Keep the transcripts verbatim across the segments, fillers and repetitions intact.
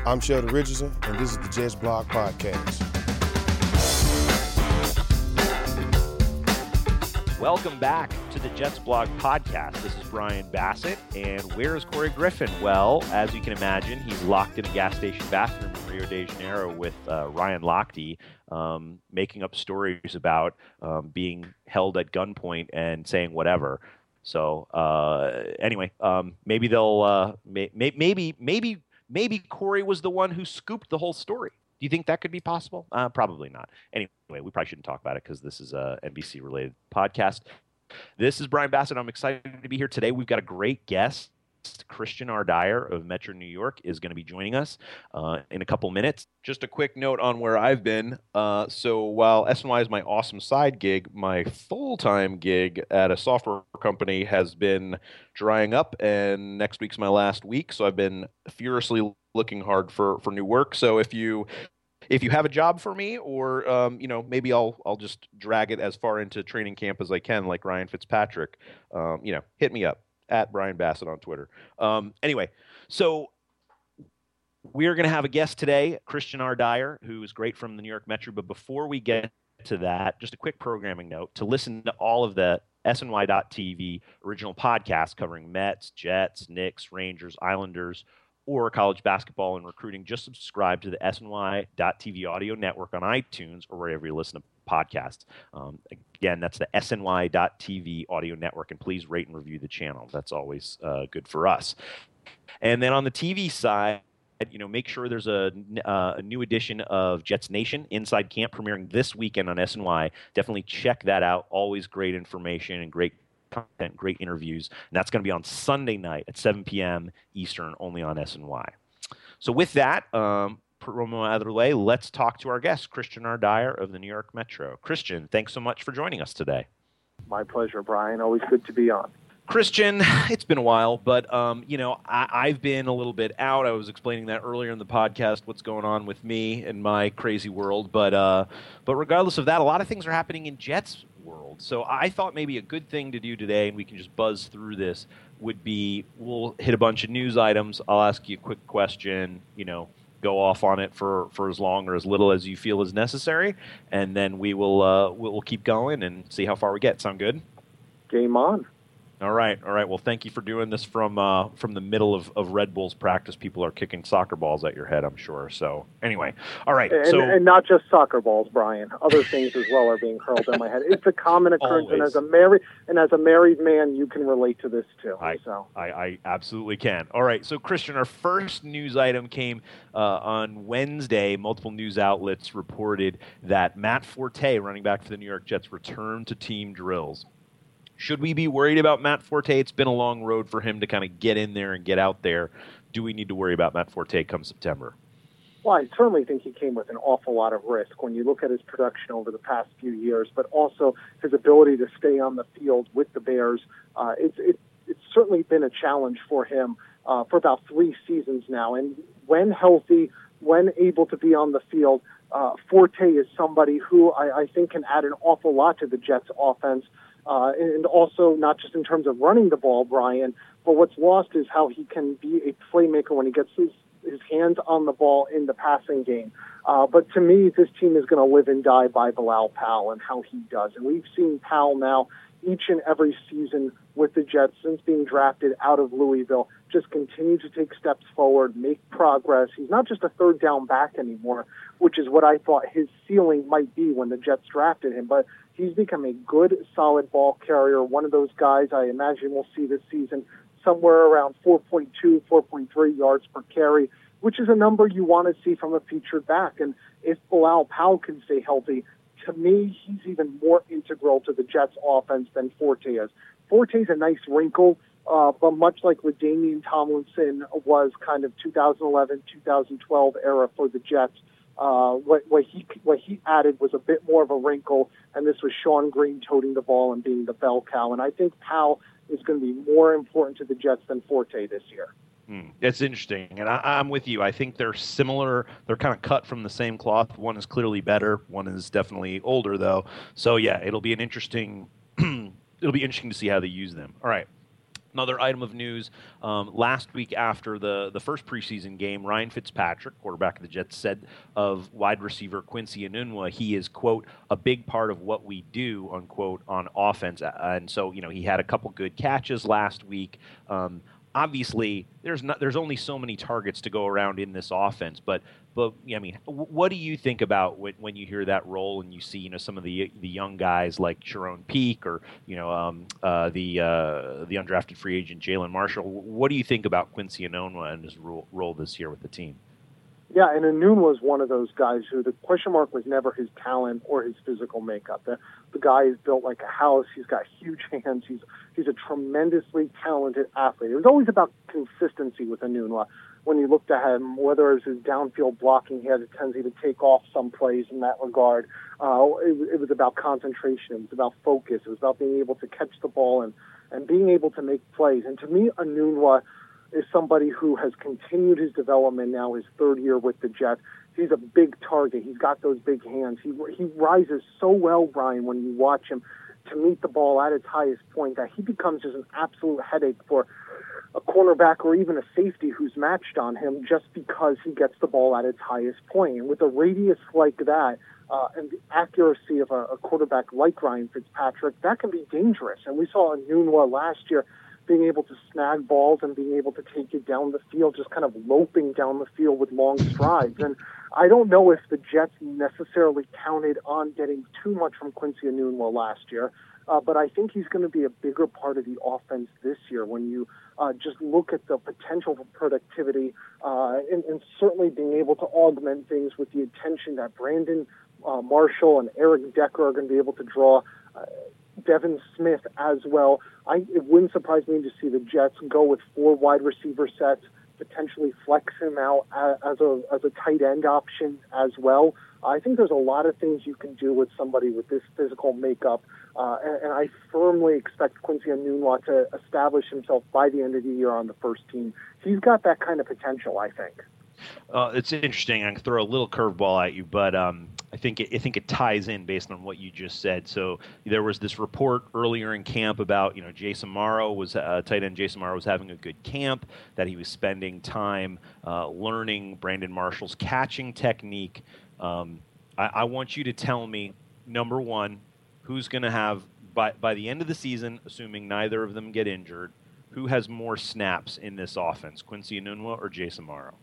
I'm Sheldon Richardson, and this is the Jets Blog Podcast. Welcome back to the Jets Blog Podcast. This is Brian Bassett, and where is Corey Griffin? Well, as you can imagine, he's locked in a gas station bathroom in Rio de Janeiro with uh, Ryan Lochte, um, making up stories about um, being held at gunpoint and saying whatever. So uh, anyway, um, maybe they'll uh, may, may, maybe maybe maybe Corey was the one who scooped the whole story. Do you think that could be possible? Uh, probably not. Anyway, we probably shouldn't talk about it because this is a N B C-related podcast. This is Brian Bassett. I'm excited to be here today. We've got a great guest. Christian R. Dyer of Metro New York is going to be joining us uh, in a couple minutes. Just a quick note on where I've been. Uh, so while S N Y is my awesome side gig, my full-time gig at a software company has been drying up, and next week's my last week. So I've been furiously looking hard for, for new work. So if you if you have a job for me, or um, you know, maybe I'll I'll just drag it as far into training camp as I can, like Ryan Fitzpatrick. Um, you know, hit me up. At Brian Bassett on Twitter. Um, anyway, so we're going to have a guest today, Christian R. Dyer, who is great from the New York Metro. But before we get to that, just a quick programming note. To listen to all of the S N Y dot T V original podcasts covering Mets, Jets, Knicks, Rangers, Islanders, or college basketball and recruiting, just subscribe to the S N Y dot T V audio network on iTunes or wherever you listen to podcasts. Um, again, that's the S N Y dot T V audio network, and please rate and review the channel. That's always uh, good for us. And then on the T V side, you know, make sure there's a, uh, a new edition of Jets Nation Inside Camp premiering this weekend on S N Y. Definitely check that out. Always great information and great content, great interviews. And that's going to be on Sunday night at seven p.m. Eastern, only on S N Y. So with that, um, promo out of the way, let's talk to our guest, Christian R. Dyer of the New York Metro. Christian, thanks so much for joining us today. My pleasure, Brian. Always good to be on. Christian, it's been a while, but um, you know, I, I've been a little bit out. I was explaining that earlier in the podcast, what's going on with me and my crazy world. But uh, but regardless of that, a lot of things are happening in Jets world. So I thought maybe a good thing to do today, and we can just buzz through this, would be we'll hit a bunch of news items. I'll ask you a quick question, you know, go off on it for, for as long or as little as you feel is necessary, and then we will uh, we'll keep going and see how far we get. Sound good? Game on. All right, all right. Well, thank you for doing this from uh, from the middle of, of Red Bulls practice. People are kicking soccer balls at your head, I'm sure. So anyway, all right. And, so, and not just soccer balls, Brian. Other things as well are being hurled at my head. It's a common occurrence, and as a married and as a married man, you can relate to this too. I, so I, I absolutely can. All right. So Christian, our first news item came uh, on Wednesday. Multiple news outlets reported that Matt Forte, running back for the New York Jets, returned to team drills. Should we be worried about Matt Forte? It's been a long road for him to kind of get in there and get out there. Do we need to worry about Matt Forte come September? Well, I certainly think he came with an awful lot of risk when you look at his production over the past few years, but also his ability to stay on the field with the Bears. Uh, it's, it, it's certainly been a challenge for him uh, for about three seasons now. And when healthy, when able to be on the field, uh, Forte is somebody who I, I think can add an awful lot to the Jets' offense. Uh, and also not just in terms of running the ball, Brian, but what's lost is how he can be a playmaker when he gets his, his hands on the ball in the passing game. Uh, but to me, this team is going to live and die by Bilal Powell and how he does. And we've seen Powell now each and every season with the Jets since being drafted out of Louisville, just continue to take steps forward, make progress. He's not just a third down back anymore, which is what I thought his ceiling might be when the Jets drafted him, but he's become a good, solid ball carrier, one of those guys I imagine we'll see this season somewhere around four point two, four point three yards per carry, which is a number you want to see from a featured back. And if Bilal Powell can stay healthy, to me, he's even more integral to the Jets' offense than Forte is. Forte's a nice wrinkle, uh, but much like LaDainian Tomlinson was kind of two thousand eleven, two thousand twelve era for the Jets, uh, what, what he what he added was a bit more of a wrinkle, and this was Sean Green toting the ball and being the bell cow. And I think Powell is going to be more important to the Jets than Forte this year. Hmm. That's interesting, and I, I'm with you. I think they're similar. They're kind of cut from the same cloth. One is clearly better. One is definitely older, though. So yeah, it'll be an interesting. it'll be interesting to see how they use them. All right. Another item of news, um, last week after the, the first preseason game, Ryan Fitzpatrick, quarterback of the Jets, said of wide receiver Quincy Enunwa, he is, quote, a big part of what we do, unquote, on offense. And so, you know, he had a couple good catches last week. Um, obviously, there's not there's only so many targets to go around in this offense, but But I mean, what do you think about when, when you hear that role and you see, you know, some of the the young guys like Sharon Peak or you know um, uh, the uh, the undrafted free agent Jalen Marshall? What do you think about Quincy Enunwa and his role, role this year with the team? Yeah, and Enunwa was one of those guys who the question mark was never his talent or his physical makeup. The the guy is built like a house. He's got huge hands. He's he's a tremendously talented athlete. It was always about consistency with Enunwa. When you looked at him, whether it was his downfield blocking, he had a tendency to take off some plays in that regard. Uh, it, it was about concentration. It was about focus. It was about being able to catch the ball and, and being able to make plays. And to me, Enunwa is somebody who has continued his development now, his third year with the Jets. He's a big target. He's got those big hands. He he rises so well, Brian, when you watch him to meet the ball at its highest point that he becomes just an absolute headache for a cornerback or even a safety who's matched on him just because he gets the ball at its highest point. And with a radius like that uh, and the accuracy of a, a quarterback like Ryan Fitzpatrick, that can be dangerous. And we saw Enunwa last year being able to snag balls and being able to take it down the field, just kind of loping down the field with long strides. And I don't know if the Jets necessarily counted on getting too much from Quincy Enunwa last year, uh, but I think he's going to be a bigger part of the offense this year when you uh, just look at the potential for productivity uh, and, and certainly being able to augment things with the attention that Brandon uh, Marshall and Eric Decker are going to be able to draw. Uh, Devin Smith as well. I, it wouldn't surprise me to see the Jets go with four wide receiver sets, potentially flex him out as a as a tight end option as well. I think there's a lot of things you can do with somebody with this physical makeup, uh, and, and I firmly expect Quincy Enunwa to establish himself by the end of the year on the first team. He's got that kind of potential, I think. Uh, it's interesting. I can throw a little curveball at you, but um, I think it, I think it ties in based on what you just said. So there was this report earlier in camp about, you know, Jason Morrow was uh, tight end. Jason Morrow was having a good camp, that he was spending time uh, learning Brandon Marshall's catching technique. Um, I, I want you to tell me, number one, who's going to have by by the end of the season, assuming neither of them get injured, who has more snaps in this offense, Quincy Enunwa or Jason Morrow?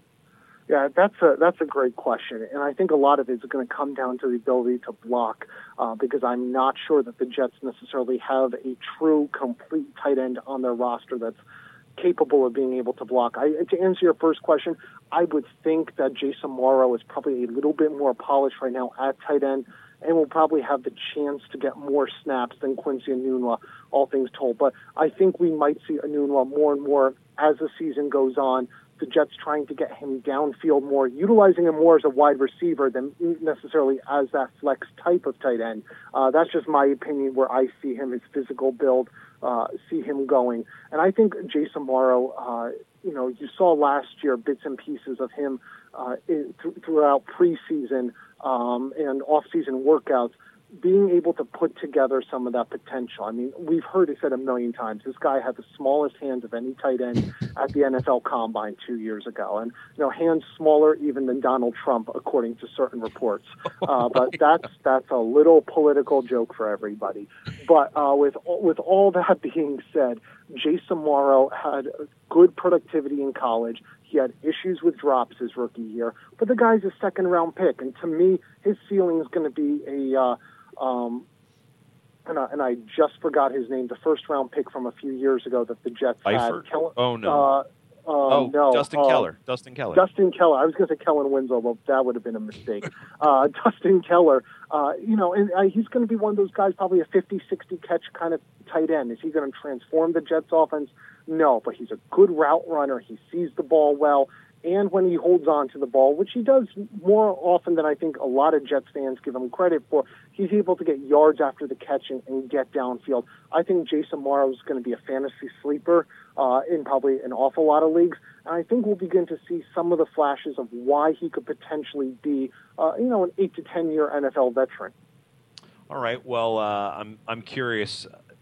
Yeah, that's a that's a great question, and I think a lot of it is going to come down to the ability to block, uh, because I'm not sure that the Jets necessarily have a true, complete tight end on their roster that's capable of being able to block. I, to answer your first question, I would think that Jason Morrow is probably a little bit more polished right now at tight end, and will probably have the chance to get more snaps than Quincy Enunwa, all things told. But I think we might see Enunwa more and more as the season goes on. The Jets trying to get him downfield more, utilizing him more as a wide receiver than necessarily as that flex type of tight end. Uh, that's just my opinion where I see him, his physical build, uh, see him going. And I think Jason Morrow, uh, you know, you saw last year bits and pieces of him uh, in, th- throughout preseason um, and off-season workouts, being able to put together some of that potential. I mean, we've heard it said a million times. This guy had the smallest hands of any tight end at the N F L Combine two years ago. And, you know, hands smaller even than Donald Trump, according to certain reports. Uh, but that's that's a little political joke for everybody. But uh, with, with all that being said, Jason Morrow had good productivity in college. He had issues with drops his rookie year. But the guy's a second-round pick. And to me, his ceiling is going to be a uh, – Um, and, I, and I just forgot his name, the first-round pick from a few years ago that the Jets Eifert? had. Kel- oh, no. Uh, uh, oh, no. Dustin uh, Keller. Dustin Keller. Dustin Keller. I was going to say Kellen Winslow, but that would have been a mistake. uh, Dustin Keller, uh, you know, and uh, he's going to be one of those guys, probably a fifty, sixty catch kind of tight end. Is he going to transform the Jets' offense? No, but he's a good route runner. He sees the ball well. And when he holds on to the ball, which he does more often than I think a lot of Jets fans give him credit for, he's able to get yards after the catch and, and get downfield. I think Jason Morrow is going to be a fantasy sleeper uh, in probably an awful lot of leagues. And I think we'll begin to see some of the flashes of why he could potentially be, uh, you know, an eight to ten year N F L veteran. All right. Well, uh, I'm I'm curious.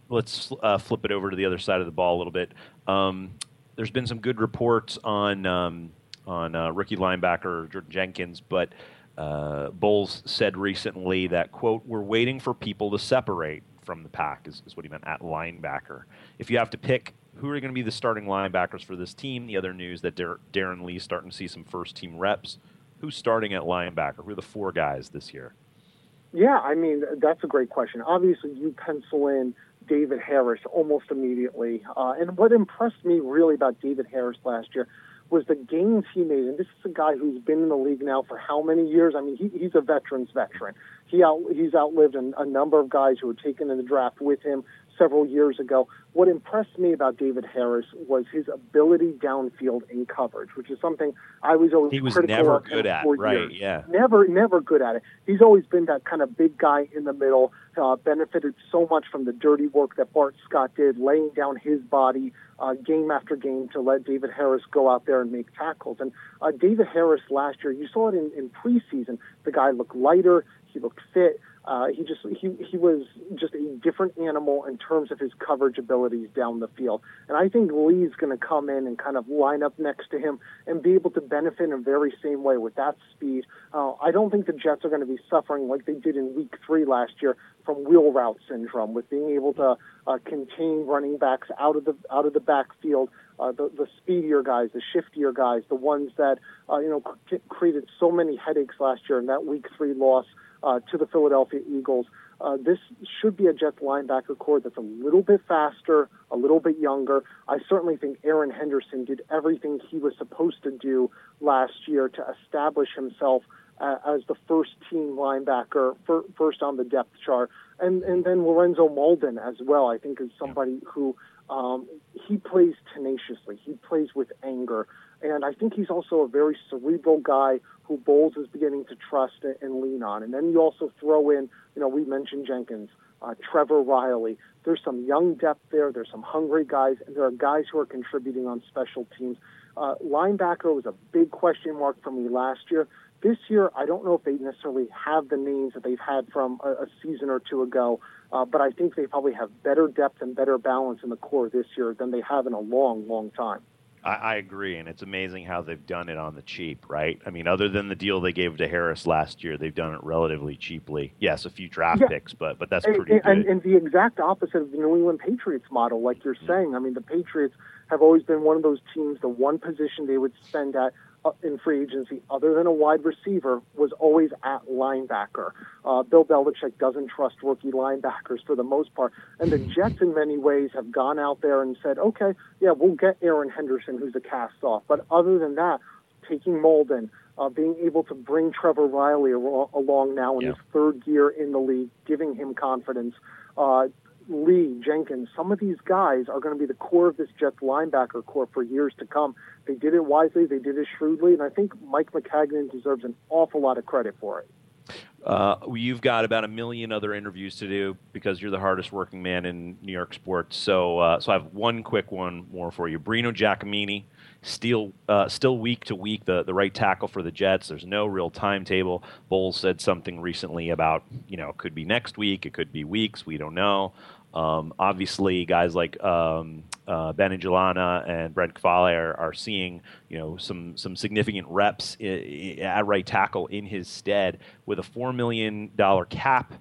let's uh, flip it over to the other side of the ball a little bit. Um, there's been some good reports on um, on uh, rookie linebacker Jordan Jenkins, but uh, Bowles said recently that, quote, "We're waiting for people to separate from the pack," is, is what he meant at linebacker. If you have to pick who are going to be the starting linebackers for this team, the other news that Dar- Darren Lee's starting to see some first-team reps. Who's starting at linebacker? Who are the four guys this year? Yeah, I mean, that's a great question. Obviously, you pencil in David Harris almost immediately. Uh, and what impressed me really about David Harris last year was the gains he made. And this is a guy who's been in the league now for how many years? I mean, he, he's a veteran's veteran. He out, he's outlived a, a number of guys who were taken in the draft with him several years ago. What impressed me about David Harris was his ability downfield in coverage, which is something I was always he was critical never of good at, for right? years. Yeah, never, never good at it. He's always been that kind of big guy in the middle. Uh, benefited so much from the dirty work that Bart Scott did, laying down his body uh, game after game to let David Harris go out there and make tackles. And uh, David Harris last year, you saw it in, in preseason. The guy looked lighter. He looked fit. Uh, he just he he was just a different animal in terms of his coverage abilities down the field. And I think Lee's going to come in and kind of line up next to him and be able to benefit in the very same way with that speed. Uh, I don't think the Jets are going to be suffering like they did in week three last year from wheel route syndrome, with being able to uh, contain running backs out of the out of the backfield. Uh, the, the speedier guys, the shiftier guys, the ones that uh, you know c- created so many headaches last year in that week three loss Uh, to the Philadelphia Eagles. Uh, this should be a Jets linebacker core that's a little bit faster, a little bit younger. I certainly think Aaron Henderson did everything he was supposed to do last year to establish himself uh, as the first-team linebacker, for, first on the depth chart. And, and then Lorenzo Molden as well, I think, is somebody who um, he plays tenaciously. He plays with anger. And I think he's also a very cerebral guy who Bowles is beginning to trust and lean on. And then you also throw in, you know, we mentioned Jenkins, uh, Trevor Riley. There's some young depth there. There's some hungry guys, and there are guys who are contributing on special teams. Uh, linebacker was a big question mark for me last year. This year, I don't know if they necessarily have the names that they've had from a, a season or two ago, uh, but I think they probably have better depth and better balance in the core this year than they have in a long, long time. I, I agree, and it's amazing how they've done it on the cheap, right? I mean, other than the deal they gave to Harris last year, they've done it relatively cheaply. Yes, a few draft yeah. picks, but but that's pretty and, good. And, and the exact opposite of the New England Patriots model, like you're mm-hmm. saying. I mean, the Patriots have always been one of those teams, the one position they would spend at uh, in free agency, other than a wide receiver, was always at linebacker. Uh, Bill Belichick doesn't trust rookie linebackers for the most part. And the Jets, in many ways, have gone out there and said, okay, yeah, we'll get Aaron Henderson, who's a cast-off. But other than that, taking Molden, uh, being able to bring Trevor Riley al- along now in yeah. his third year in the league, giving him confidence, uh, Lee, Jenkins, some of these guys are going to be the core of this Jets linebacker core for years to come. They did it wisely, they did it shrewdly, and I think Mike Maccagnan deserves an awful lot of credit for it. Uh, you've got about a million other interviews to do because you're the hardest working man in New York sports. So, uh, so I have one quick one more for you. Brino Giacomini, still uh, still week to week, the, the right tackle for the Jets. There's no real timetable. Bowles said something recently about, you know, it could be next week, it could be weeks, we don't know. Um, obviously, guys like um, uh, Ben Angelana and Brent Kafale are, are seeing, you know, some some significant reps I- I- at right tackle in his stead, with a four million dollars cap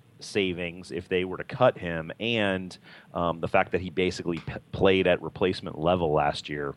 savings if they were to cut him, and um, the fact that he basically p- played at replacement level last year.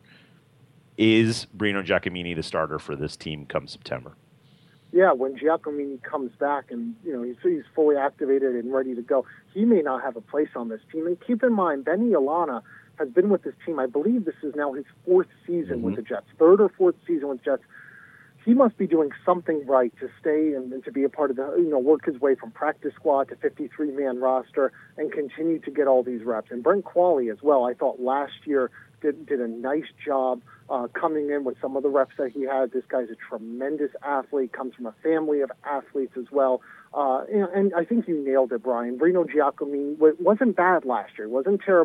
Is Brino Giacomini the starter for this team come September? Yeah, when Giacomini comes back and, you know, he's, he's fully activated and ready to go, he may not have a place on this team. And keep in mind, Benny Alana has been with this team. I believe this is now his fourth season mm-hmm. with the Jets, third or fourth season with Jets. He must be doing something right to stay and, and to be a part of the, you know, work his way from practice squad to fifty-three man roster and continue to get all these reps. And Brent Qualley as well, I thought last year did, did a nice job uh, coming in with some of the reps that he had. This guy's a tremendous athlete, comes from a family of athletes as well. Uh, and, and I think you nailed it, Brian. Brino Giacomini wasn't bad last year. It wasn't terrible,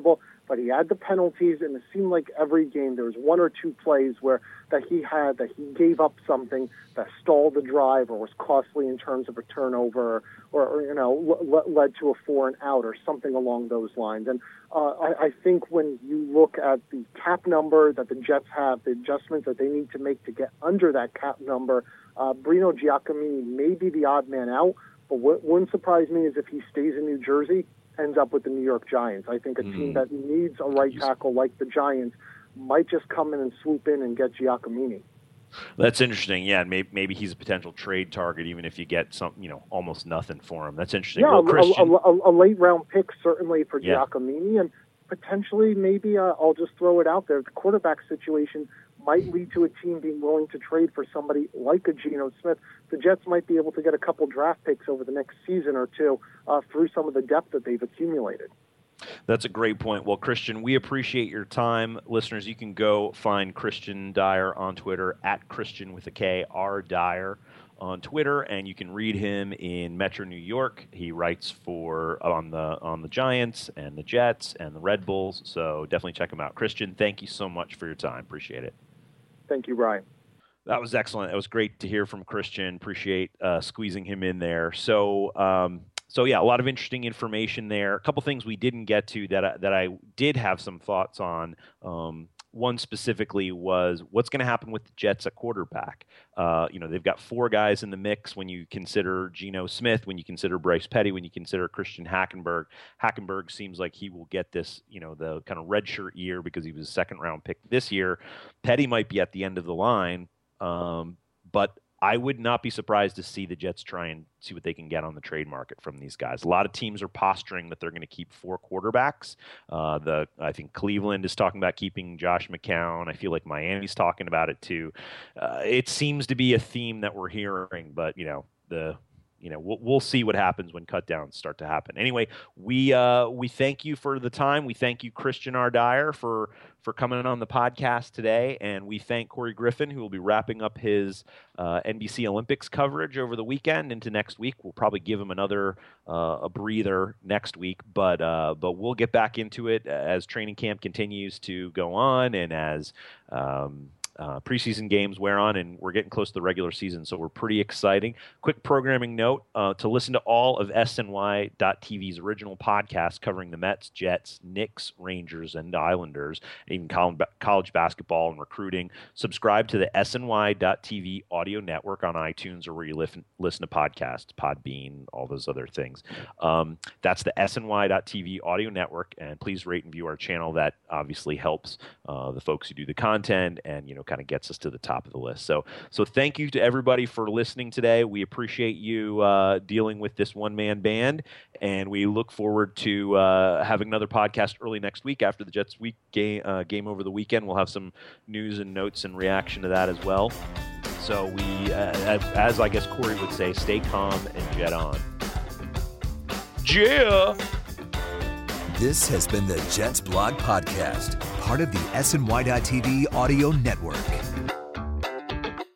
but he had the penalties, and it seemed like every game there was one or two plays where that he had that he gave up something that stalled the drive or was costly in terms of a turnover, or, or you know l- led to a four and out or something along those lines. And uh, I, I think when you look at the cap number that the Jets have, the adjustments that they need to make to get under that cap number, uh, Bruno Giacomini may be the odd man out. But what wouldn't surprise me is if he stays in New Jersey, ends up with the New York Giants. I think a team that needs a right tackle like the Giants might just come in and swoop in and get Giacomini. That's interesting. Yeah, maybe maybe he's a potential trade target, even if you get some, you know, almost nothing for him. That's interesting. Yeah, well, a, Christian, a, a, a late round pick certainly for yeah. Giacomini, and potentially maybe uh, I'll just throw it out there. The quarterback situation might lead to a team being willing to trade for somebody like a Geno Smith. The Jets might be able to get a couple draft picks over the next season or two uh, through some of the depth that they've accumulated. That's a great point. Well, Christian, we appreciate your time. Listeners, you can go find Christian Dyer on Twitter, at Christian with a K, R Dyer on Twitter, and you can read him in Metro New York. He writes for on the on the Giants and the Jets and the Red Bulls, so definitely check him out. Christian, thank you so much for your time. Appreciate it. Thank you, Ryan. That was excellent. It was great to hear from Christian. Appreciate uh, squeezing him in there. So, um, so yeah, a lot of interesting information there. A couple things we didn't get to that I, that I did have some thoughts on. Um, one specifically was what's going to happen with the Jets at quarterback. Uh, you know, they've got four guys in the mix when you consider Geno Smith, when you consider Bryce Petty, when you consider Christian Hackenberg. Hackenberg seems like he will get this, you know, the kind of redshirt year because he was a second round pick this year. Petty might be at the end of the line, um, but I would not be surprised to see the Jets try and see what they can get on the trade market from these guys. A lot of teams are posturing that they're going to keep four quarterbacks. Uh, the I think Cleveland is talking about keeping Josh McCown. I feel like Miami's talking about it too. Uh, it seems to be a theme that we're hearing, but you know the. You know, we'll, we'll see what happens when cut downs start to happen. Anyway, we uh, we thank you for the time. We thank you, Christian R. Dyer, for for coming on the podcast today, and we thank Corey Griffin, who will be wrapping up his uh, N B C Olympics coverage over the weekend into next week. We'll probably give him another uh, a breather next week, but uh, but we'll get back into it as training camp continues to go on and as um, Uh, preseason games wear on, and we're getting close to the regular season, so we're pretty exciting. Quick programming note, uh, to listen to all of S N Y dot T V's original podcasts covering the Mets, Jets, Knicks, Rangers, and Islanders, and even college basketball and recruiting, subscribe to the S N Y dot T V audio network on iTunes or where you listen, listen to podcasts, Podbean, all those other things. Um, that's the S N Y dot T V audio network, and please rate and view our channel. That obviously helps uh, the folks who do the content and, you know, kind of gets us to the top of the list. So, so thank you to everybody for listening today. We appreciate you uh, dealing with this one-man band, and we look forward to uh, having another podcast early next week after the Jets week game, uh, game over the weekend. We'll have some news and notes in reaction to that as well. So we, uh, as I guess Corey would say, stay calm and jet on. Yeah. This has been the Jets Blog Podcast, part of the S N Y dot T V audio network.